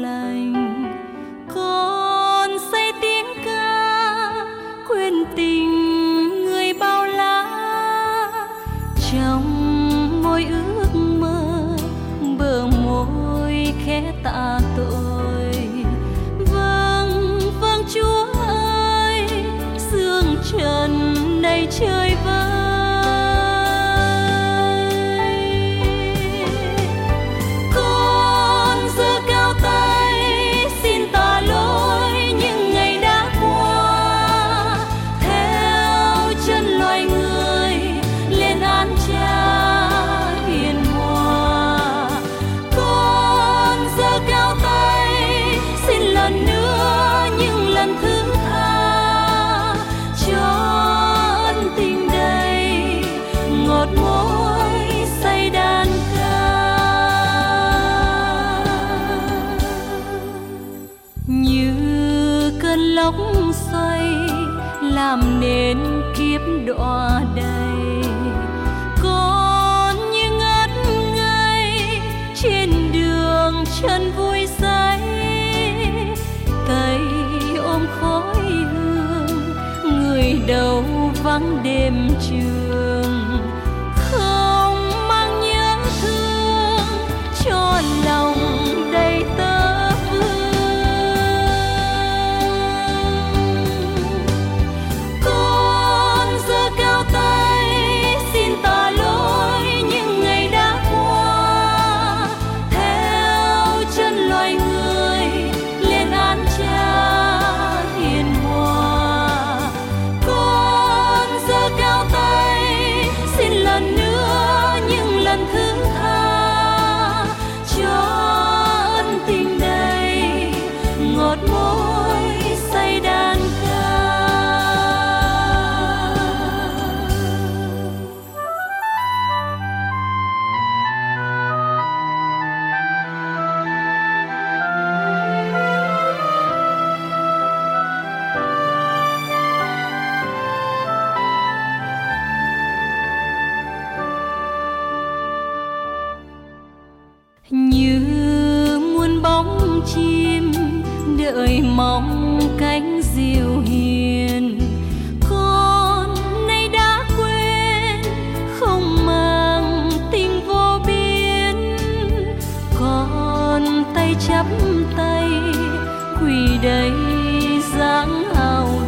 lành. Con say tiếng ca quên tình người bao la, trong môi ước mơ bờ môi khẽ tạ tội. Vâng vâng Chúa ơi, sương trần đầy trời vơi. Con giơ cao tay xin tha lỗi những ngày đã qua, theo chân loài người lên án Cha hiền hòa. Con giơ cao tay xin lần nữa những lần thứ tha, cho ân tình đầy ngọt môi say đàn ca. Như cơn lốc xoay làm nên kiếp đọa đầy, con như ngất ngây trên đường chân vui say. Tay ôm khói hương, người đầu vắng đêm trường, không mang nhớ thương cho lòng đầy tơ vương. Con giơ cao tay xin tha lỗi những ngày đã qua, theo chân loài người lên án Cha hiền hòa. Con giơ cao tay xin lần nữa những lần thứ tha, cho ân tình đầy ngọt môi say đàn ca. Như muôn bóng chim đợi mong cánh diều hiền, con nay đã quên không mang tình vô biên. Con tay chắp tay quỳ đây dáng hào